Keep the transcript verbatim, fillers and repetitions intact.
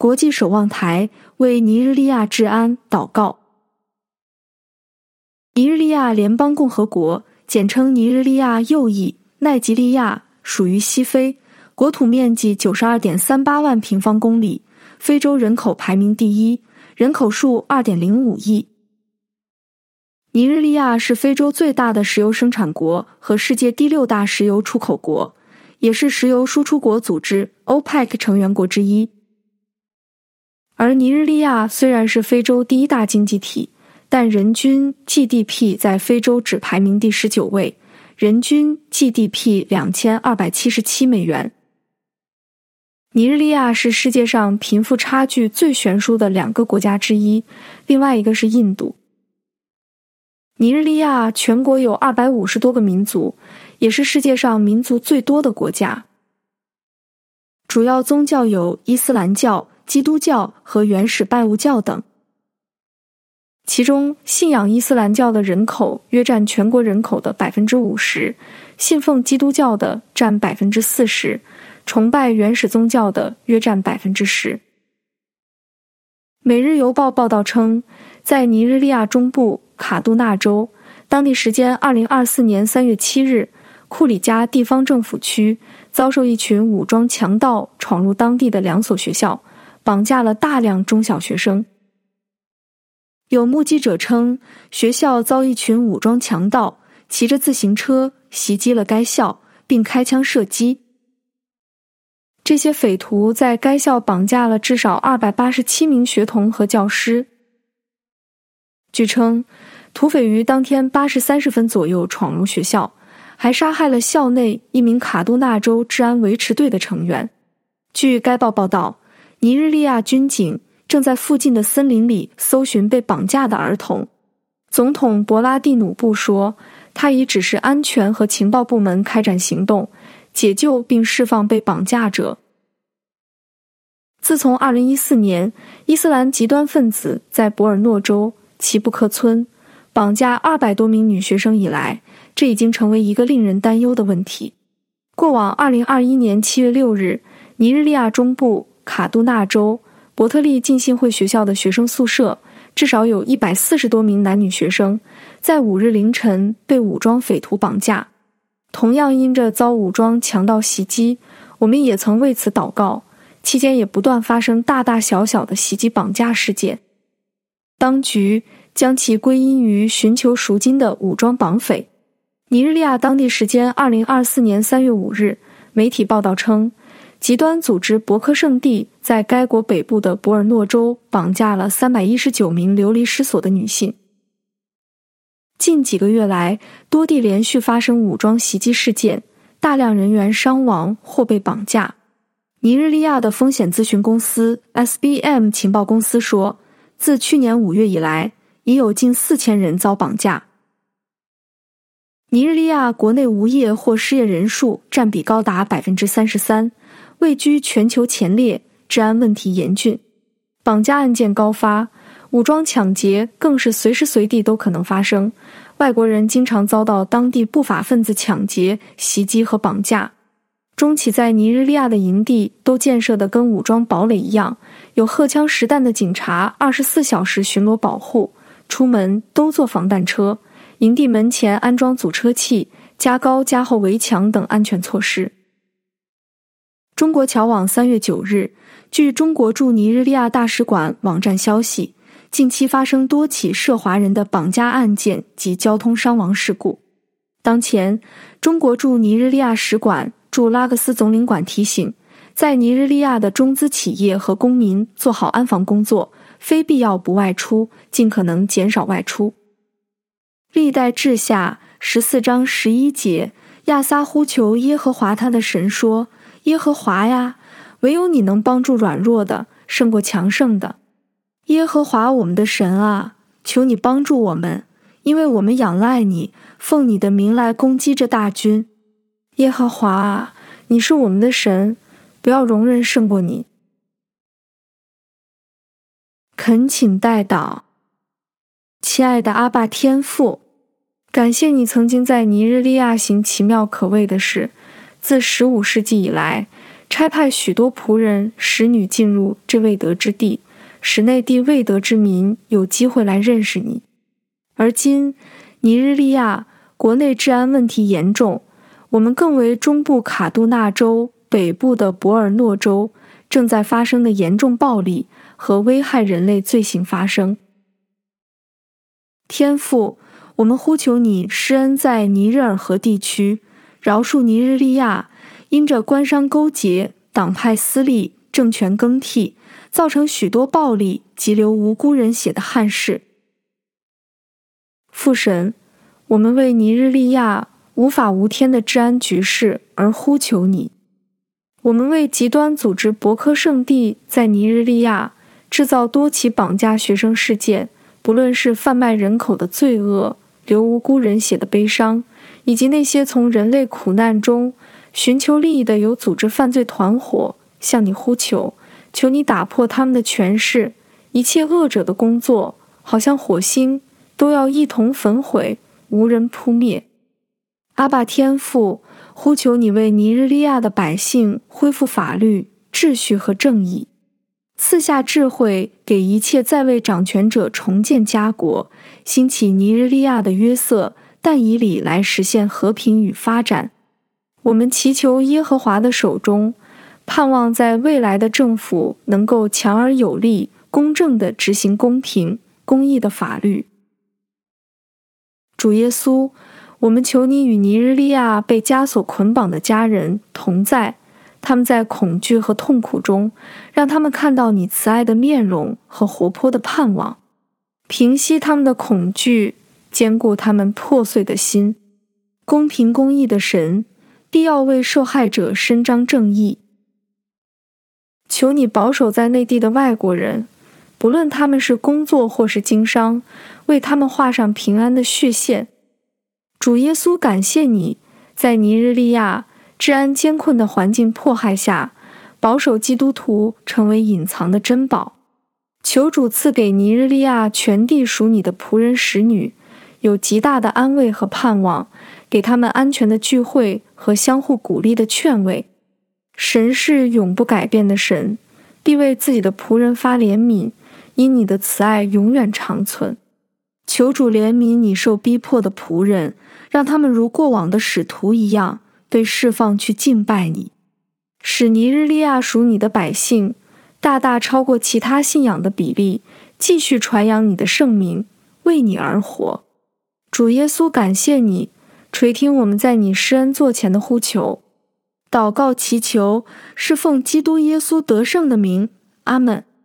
国际守望台为尼日利亚治安祷告。尼日利亚联邦共和国，简称尼日利亚右翼奈及利亚，属于西非，国土面积 九十二点三八万平方公里，非洲人口排名第一，人口数 二点零五亿。尼日利亚是非洲最大的石油生产国和世界第六大石油出口国，也是石油输出国组织 O P E C 成员国之一。而尼日利亚虽然是非洲第一大经济体，但人均 G D P 在非洲只排名第十九位，人均 G D P 两千二百七十七美元。尼日利亚是世界上贫富差距最悬殊的两个国家之一，另外一个是印度。尼日利亚全国有二百五十多个民族，也是世界上民族最多的国家。主要宗教有伊斯兰教、基督教和原始拜物教等。其中，信仰伊斯兰教的人口约占全国人口的 百分之五十， 信奉基督教的占 百分之四十， 崇拜原始宗教的约占 百分之十。每日邮报报道称，在尼日利亚中部卡杜纳州，当地时间二零二四年三月七日，库里加地方政府区遭受一群武装强盗闯入当地的两所学校，绑架了大量中小学生。有目击者称，学校遭一群武装强盗骑着自行车袭击了该校，并开枪射击。这些匪徒在该校绑架了至少二百八十七名学童和教师。据称，土匪于当天八时三十分左右闯入学校，还杀害了校内一名卡杜纳州治安维持队的成员。据该报报道，尼日利亚军警正在附近的森林里搜寻被绑架的儿童。总统博拉蒂努布说，他已指示安全和情报部门开展行动，解救并释放被绑架者。自从二零一四年伊斯兰极端分子在博尔诺州奇布克村绑架二百多名女学生以来，这已经成为一个令人担忧的问题。过往二零二一年七月六日，尼日利亚中部卡杜纳州伯特利浸信会学校的学生宿舍，至少有一百四十多名男女学生在五日凌晨被武装匪徒绑架。同样因着遭武装强盗袭击，我们也曾为此祷告，期间也不断发生大大小小的袭击绑架事件。当局将其归因于寻求赎金的武装绑匪。尼日利亚当地时间二零二四年三月五日，媒体报道称，极端组织博克圣地在该国北部的博尔诺州绑架了三百一十九名流离失所的女性。近几个月来，多地连续发生武装袭击事件，大量人员伤亡或被绑架。尼日利亚的风险咨询公司 S B M 情报公司说，自去年五月以来，已有近四千人遭绑架。尼日利亚国内无业或失业人数占比高达 百分之三十三， 位居全球前列，治安问题严峻。绑架案件高发，武装抢劫更是随时随地都可能发生，外国人经常遭到当地不法分子抢劫、袭击和绑架。中期在尼日利亚的营地都建设得跟武装堡垒一样，有荷枪实弹的警察二十四小时巡逻保护，出门都坐防弹车，营地门前安装阻车器，加高加厚围墙等安全措施。中国侨网三月九日，据中国驻尼日利亚大使馆网站消息，近期发生多起涉华人的绑架案件及交通伤亡事故。当前，中国驻尼日利亚使馆驻拉各斯总领馆提醒，在尼日利亚的中资企业和公民做好安防工作，非必要不外出，尽可能减少外出。历代志下十四章十一节，亚撒呼求耶和华他的神说，耶和华呀，唯有你能帮助软弱的，胜过强盛的。耶和华我们的神啊，求你帮助我们，因为我们仰赖你，奉你的名来攻击这大军。耶和华啊，你是我们的神，不要容忍胜过你。恳请代祷。亲爱的阿爸天父，感谢你曾经在尼日利亚行奇妙可畏的事，自十五世纪以来， 差派许多仆人使女进入这未得之地，使那地未得之民有机会来认识你。而今尼日利亚国内治安问题严重，我们更为中部卡杜纳州、北部的博尔诺州正在发生的严重暴力和危害人类罪行发生。天父，我们呼求你施恩在尼日尔河地区，饶恕尼日利亚因着官商勾结、党派私利、政权更替，造成许多暴力及流无辜人血的憾事。父神，我们为尼日利亚无法无天的治安局势而呼求你。我们为极端组织博科圣地在尼日利亚制造多起绑架学生事件，不论是贩卖人口的罪恶、流无辜人血的悲伤，以及那些从人类苦难中寻求利益的有组织犯罪团伙，向你呼求，求你打破他们的权势，一切恶者的工作，好像火星，都要一同焚毁，无人扑灭。阿爸天父，呼求你为尼日利亚的百姓恢复法律、秩序和正义，赐下智慧给一切在位掌权者重建家国，兴起尼日利亚的约瑟、但以理来实现和平与发展。我们祈求耶和华的手中，盼望在未来的政府能够强而有力、公正地执行公平、公义的法律。主耶稣，我们求你与尼日利亚被枷锁捆绑的家人同在，他们在恐惧和痛苦中，让他们看到你慈爱的面容和活泼的盼望，平息他们的恐惧，坚固他们破碎的心。公平公义的神，必要为受害者伸张正义。求你保守在内地的外国人，不论他们是工作或是经商，为他们画上平安的血线。主耶稣，感谢你，在尼日利亚治安艰困的环境迫害下，保守基督徒成为隐藏的珍宝。求主赐给尼日利亚全地属你的仆人使女，有极大的安慰和盼望，给他们安全的聚会和相互鼓励的劝慰。神是永不改变的神，必为自己的仆人发怜悯，因你的慈爱永远长存。求主怜悯你受逼迫的仆人，让他们如过往的使徒一样，被释放去敬拜你，使尼日利亚属你的百姓大大超过其他信仰的比例，继续传扬你的圣名，为你而活。主耶稣，感谢你，垂听我们在你施恩座前的呼求。祷告祈求，是奉基督耶稣得胜的名，阿们。